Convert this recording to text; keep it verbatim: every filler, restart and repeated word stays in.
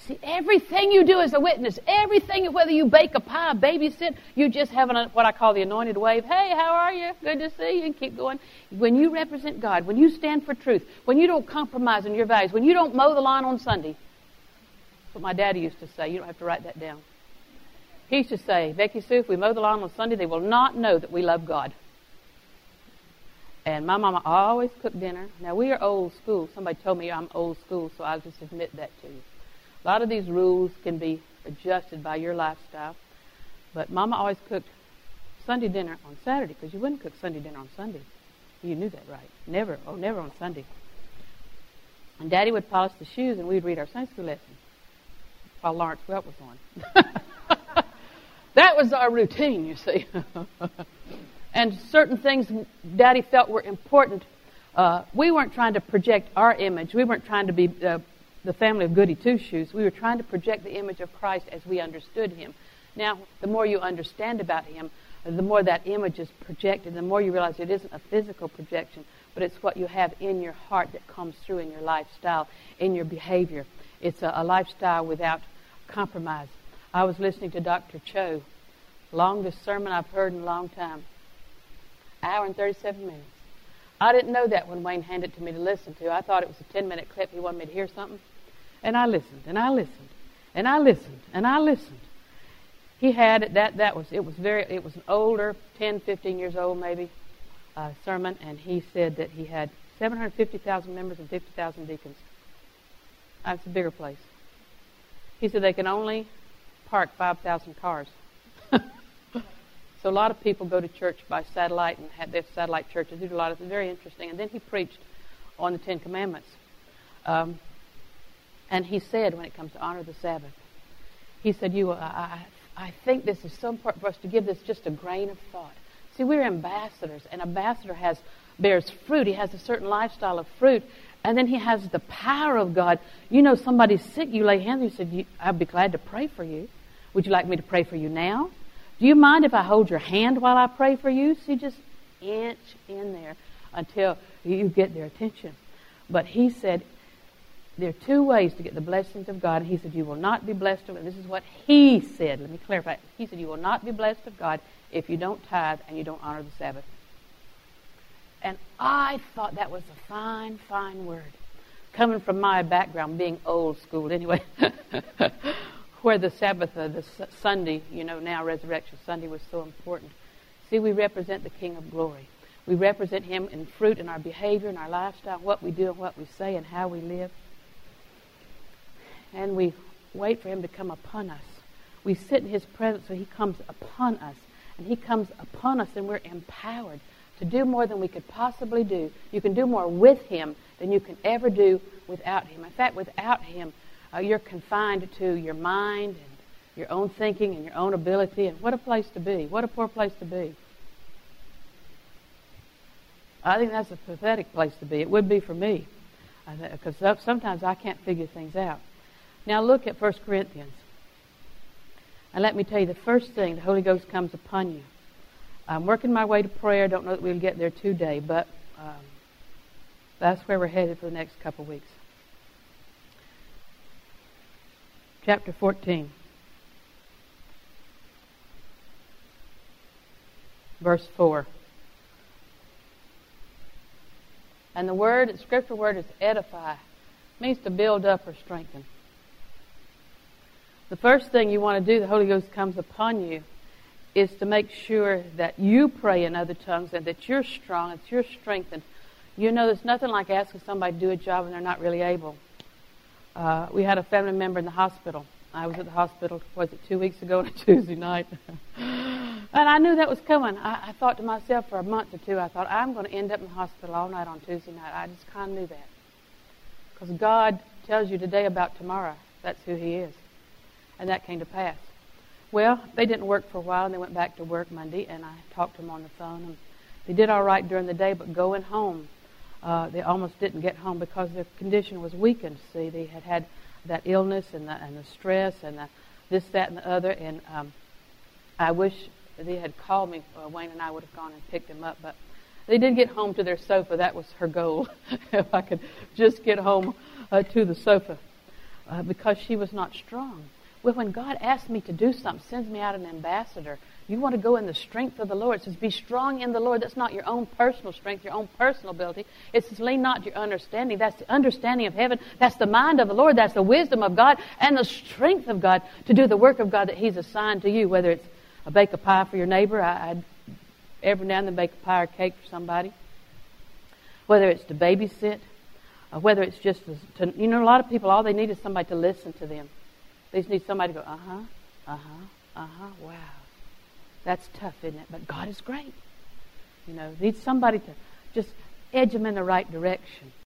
See, everything you do is a witness. Everything, whether you bake a pie, babysit, you just have an, what I call the anointed wave. Hey, how are you? Good to see you. And keep going. When you represent God, when you stand for truth, when you don't compromise on your values, when you don't mow the lawn on Sunday. That's what my daddy used to say. You don't have to write that down. He used to say, Becky Sue, if we mow the lawn on Sunday, they will not know that we love God. And my mama always cooked dinner. Now, we are old school. Somebody told me I'm old school, so I'll just admit that to you. A lot of these rules can be adjusted by your lifestyle. But Mama always cooked Sunday dinner on Saturday, because you wouldn't cook Sunday dinner on Sunday. You knew that, right? Never. Oh, never on Sunday. And Daddy would polish the shoes, and we'd read our Sunday school lesson while Lawrence Welk was on. That was our routine, you see. And certain things Daddy felt were important. Uh, we weren't trying to project our image. We weren't trying to be uh, the family of goody two-shoes. We were trying to project the image of Christ as we understood him. Now, the more you understand about him, the more that image is projected, the more you realize it isn't a physical projection, but it's what you have in your heart that comes through in your lifestyle, in your behavior. It's a, a lifestyle without compromise. I was listening to Doctor Cho, longest sermon I've heard in a long time, hour and thirty-seven minutes. I didn't know that when Wayne handed it to me to listen to. I thought it was a ten-minute clip. He wanted me to hear something. And I listened, and I listened, and I listened, and I listened. He had it, that, that was, it was very, it was an older, ten, fifteen years old maybe, uh, sermon, and he said that he had seven hundred fifty thousand members and fifty thousand deacons. That's a bigger place. He said they can only park five thousand cars. So a lot of people go to church by satellite and have their satellite churches. They do a lot of it. Very interesting. And then he preached on the Ten Commandments. Um, and he said, when it comes to honor the Sabbath, he said, "You, uh, I, I think this is so important for us to give this just a grain of thought." See, we're ambassadors, and an ambassador has bears fruit. He has a certain lifestyle of fruit, and then he has the power of God. You know, somebody's sick, you lay hands on you, said, you, "I'd be glad to pray for you. Would you like me to pray for you now? Do you mind if I hold your hand while I pray for you?" So you just inch in there until you get their attention. But he said, there are two ways to get the blessings of God. And he said, you will not be blessed of it. This is what he said. Let me clarify. He said, you will not be blessed of God if you don't tithe and you don't honor the Sabbath. And I thought that was a fine, fine word. Coming from my background, being old school anyway, where the Sabbath, uh, the S- Sunday, you know, now Resurrection Sunday was so important. See, we represent the King of Glory. We represent him in fruit, in our behavior, in our lifestyle, what we do and what we say and how we live. And we wait for him to come upon us. We sit in his presence so he comes upon us. And he comes upon us and we're empowered to do more than we could possibly do. You can do more with him than you can ever do without him. In fact, without him, uh, you're confined to your mind and your own thinking and your own ability. And what a place to be. What a poor place to be. I think that's a pathetic place to be. It would be for me. Because sometimes I can't figure things out. Now look at First Corinthians. And let me tell you, the first thing, the Holy Ghost comes upon you. I'm working my way to prayer. Don't know that we'll get there today, but um, that's where we're headed for the next couple of weeks. Chapter fourteen. Verse four. And the word, the scripture word is edify. It means to build up or strengthen. The first thing you want to do, the Holy Ghost comes upon you, is to make sure that you pray in other tongues and that you're strong, that you're strengthened. You know, there's nothing like asking somebody to do a job and they're not really able. Uh, we had a family member in the hospital. I was at the hospital, was it two weeks ago on a Tuesday night? And I knew that was coming. I, I thought to myself for a month or two, I thought, I'm going to end up in the hospital all night on Tuesday night. I just kind of knew that. Because God tells you today about tomorrow. That's who he is. And that came to pass. Well, they didn't work for a while, and they went back to work Monday, and I talked to them on the phone. And they did all right during the day, but going home, uh, they almost didn't get home because their condition was weakened. See, they had had that illness and the, and the stress and the, this, that, and the other. And um, I wish they had called me. Uh, Wayne and I would have gone and picked them up. But they did get home to their sofa. That was her goal, if I could just get home uh, to the sofa. uh, because she was not strong. Well, when God asks me to do something, sends me out an ambassador, you want to go in the strength of the Lord. It says, be strong in the Lord. That's not your own personal strength, your own personal ability. It says, lean not to your understanding. That's the understanding of heaven. That's the mind of the Lord. That's the wisdom of God and the strength of God to do the work of God that He's assigned to you, whether it's a bake a pie for your neighbor. I, I'd every now and then bake a pie or cake for somebody. Whether it's to babysit, or whether it's just to, you know, a lot of people, all they need is somebody to listen to them. They just need somebody to go, uh-huh, uh-huh, uh-huh, wow. That's tough, isn't it? But God is great. You know, need somebody to just edge them in the right direction.